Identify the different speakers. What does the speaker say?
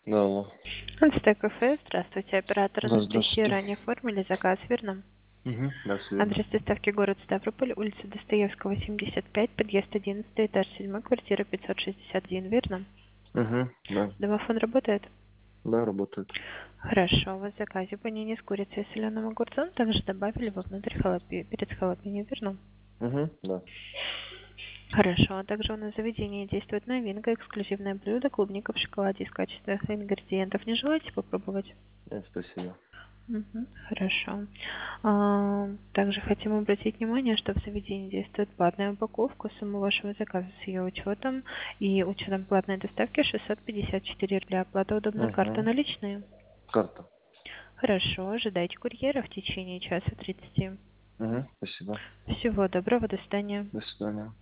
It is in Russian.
Speaker 1: Да, алло.
Speaker 2: Альста кафе. Здравствуйте, оператор
Speaker 1: Да,
Speaker 2: Анастасия.
Speaker 1: здравствуйте.
Speaker 2: Ранее оформили заказ, верно?
Speaker 1: Да, все верно.
Speaker 2: Адрес доставки город Ставрополь, улица Достоевского, 75, подъезд 11, этаж 7, квартира 561, верно?
Speaker 1: Да.
Speaker 2: Домофон работает?
Speaker 1: Да, работает.
Speaker 2: Хорошо, у вас в заказе панини с курицей и соленым огурцом также добавили вовнутрь перец халапеньо, верно?
Speaker 1: Да.
Speaker 2: Хорошо, а также у нас в заведении действует новинка, эксклюзивное блюдо, клубника в шоколаде из качественных ингредиентов. Не желаете попробовать?
Speaker 1: Нет, спасибо.
Speaker 2: Хорошо. Также хотим обратить внимание, что в заведении действует платная упаковка. Сумма вашего заказа с ее учетом и учетом платной доставки 654 рубля. Оплата удобная, карта наличные.
Speaker 1: Карта.
Speaker 2: Хорошо, ожидайте курьера в течение часа 30.
Speaker 1: Спасибо.
Speaker 2: Всего доброго, до свидания.
Speaker 1: До свидания.